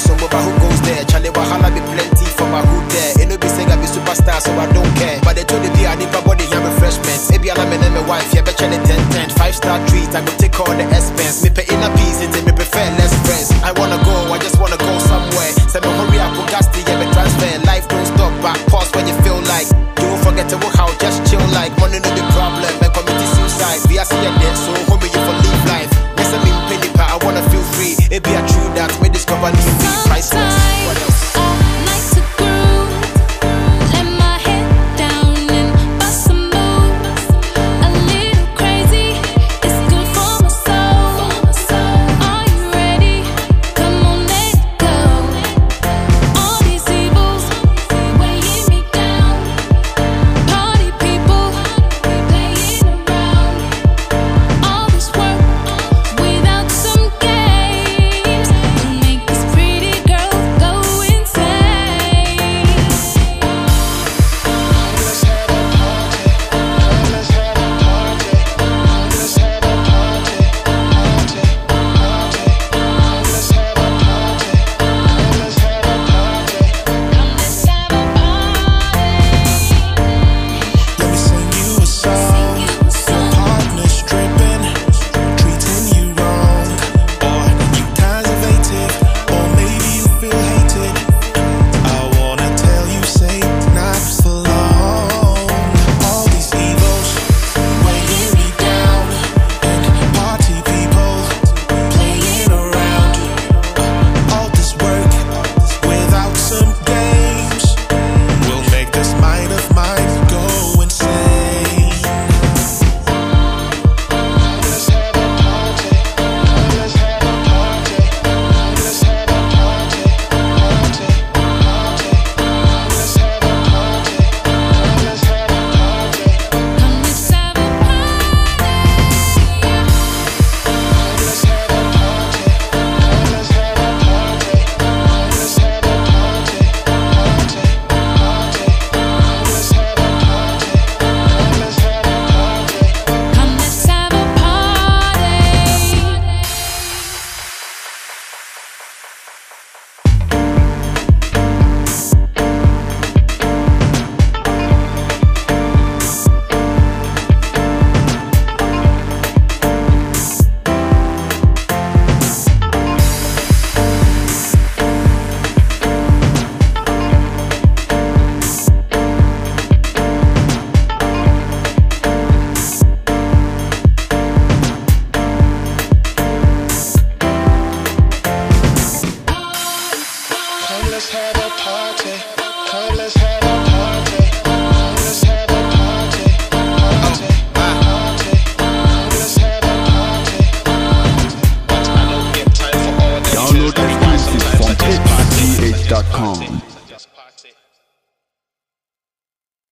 some but who goes there? Charlie Wahala be plenty for my hood there. Ain't no be saying I be superstar, so I don't care. But they told me I need my body and refreshments. Maybe I'm and my wife, yeah, betcha the 10-10. 5-star treat, I go take all the expense. Me pay in a piece, and me prefer less friends. I wanna go, I just wanna go somewhere. Say me hurry up, gas to yeah, me transfer. Life don't stop, back pause when you feel like. You won't forget to work out, just chill like. Money no the problem, me committing suicide. We are seeing dead, so homie you for live life. Yes, I mean penny pa, I wanna feel free. It be a true that me discover new weed, priceless. What else? Let's have a party. Come, let's have